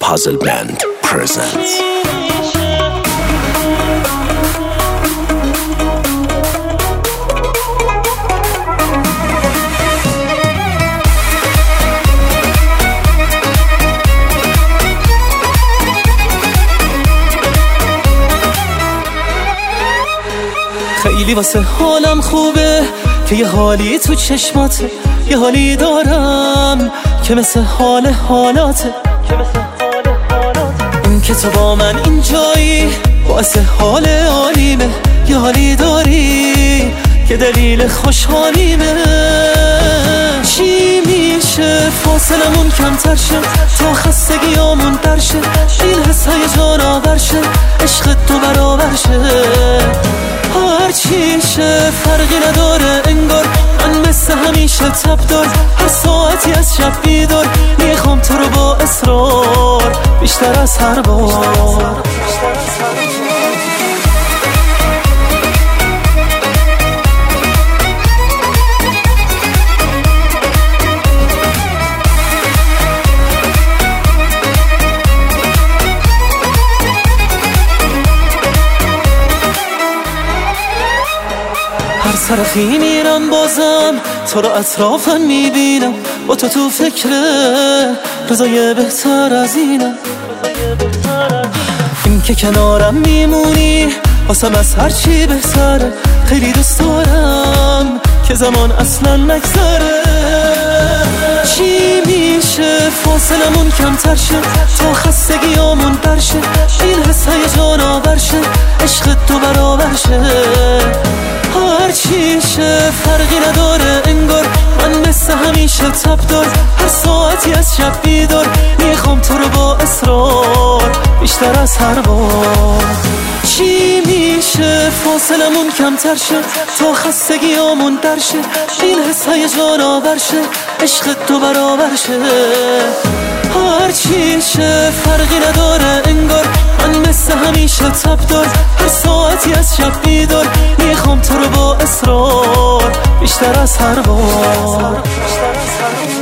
Puzzle Band presents. خیلی واسه حالم خوبه که یه حالی تو چشماته، یه حالی دارم که مثل حال حالاته. این که تو با من اینجایی واسه حال عالیمه، یه حالی داری که دلیل خوشحالیمه. چی میشه فاصلمون کمتر شه تا خستگیامون در شه، این حس هیجان آور شه، عشق تو برابر شه. هر چی شه فرقی نداره انگار من مثل همیشه تب دار، هر ساعتی از شب بیدار میخوام تو رو با اصرار بیشتر از هر بار. هر طرفی میرم بازم تو رو اطرافم میبینم، با تو فکره رضای بهتر از اینم. این که کنارم میمونی واسم از هر چی بهتره، خیلی دوست دارم که زمان اصلا نگذره. چی میشه فاصلمون کمتر شه تا خستگیامون در شه، این حس هیجان آور شه، عشق تو برابر شه. هر چی شه فرقی نداره انگار من مثل همیشه تب دار، هر ساعتی از شب بیدار میخوام تو رو با اصرار بیشتر از هر بار. چی میشه فاصلمون کمتر شه تا خستگیامون در شه، این حس هیجان آور شه، عشق تو برابر شه. هر چی شه فرقی نداره انگار من مثل همیشه تب دار، هر ساعتی از شب بیدار میخوام تو رو با اصرار بیشتر از هر بار.